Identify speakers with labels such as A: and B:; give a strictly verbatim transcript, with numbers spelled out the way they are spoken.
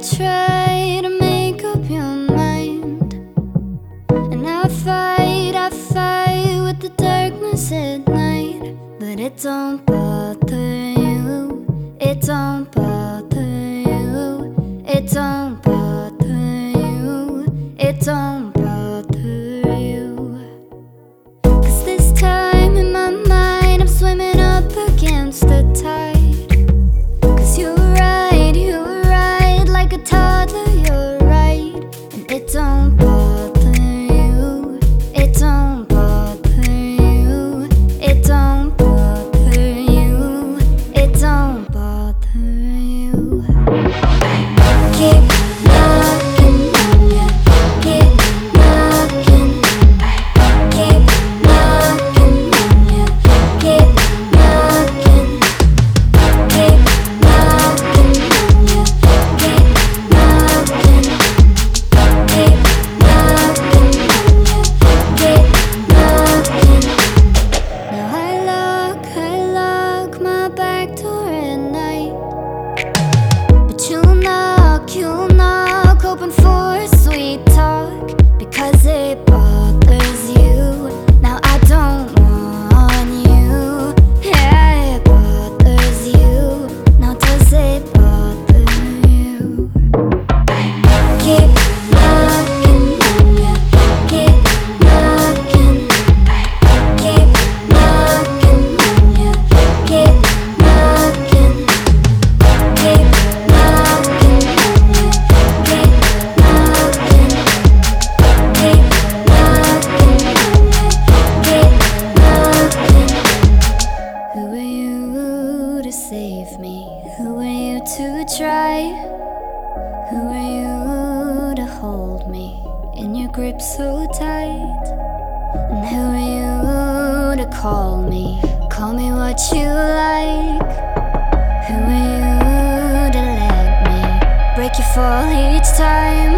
A: try to make up your mind, and I fight, I fight with the darkness at night. But it don't bother you, it don't bother you, it don't bother you, it don't bother you. Cause this time in my mind I'm swimming up against the tide. Cause you're right, you're right, like a toddler, you're right. And it don't bother you, it don't bother you, it don't bother you, it don't bother you. Keep knocking on ya, keep knocking, keep knocking on ya, keep knocking, keep knocking on ya, keep knocking, keep knocking on ya, keep knocking. Now I lock, I lock my back door at night, but you'll knock, you'll knock, hoping for a sweet talk. Because it bothers you, now I don't want you. Yeah, it bothers you, now does it bother you? Keep knocking on ya, keep knocking, keep knocking on ya, keep knocking, keep knocking on ya, keep knocking, keep knocking on ya, keep knocking. Who are you to save me? Who are you to try? Who are you to hold me in your grip so tight? And who are you to call me? Call me what you like. Who are you to let me break your fall each time?